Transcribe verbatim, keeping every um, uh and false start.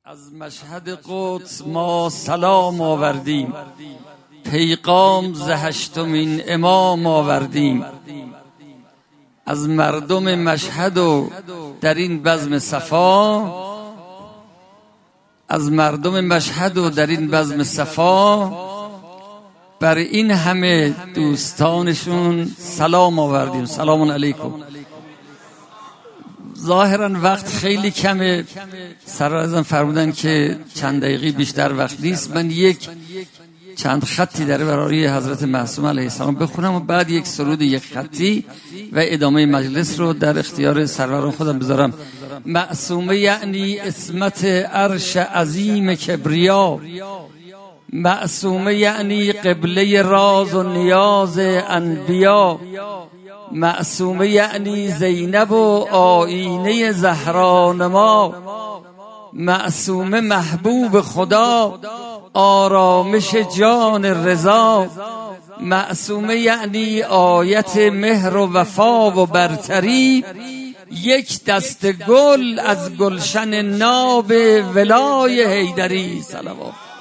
از مشهد قدس ما سلام آوردیم، پیغام ز هشتمین امام آوردیم. از مردم مشهد و در این بزم صفا، از مردم مشهد و در این بزم صفا بر این همه دوستانشون سلام آوردیم. سلام علیکم. ظاهرا وقت خیلی کمه، سرورزم فرمودن که چند دقیقه بیشتر وقت نیست. من یک چند خطی در برای حضرت معصوم علیه السلام بخونم و بعد یک سرود یک خطی و ادامه مجلس رو در اختیار سروران خودم بذارم. معصومه یعنی اسمت عرش عظیم کبریا، معصومه یعنی قبله راز و نیاز انبیا، معصومه یعنی زینب و آینه زهرانما، معصومه محبوب خدا آرامش جان رضا، معصومه یعنی آیت مهر و وفا و برتری، یک دست گل از گلشن ناب ولای حیدری. صلوات.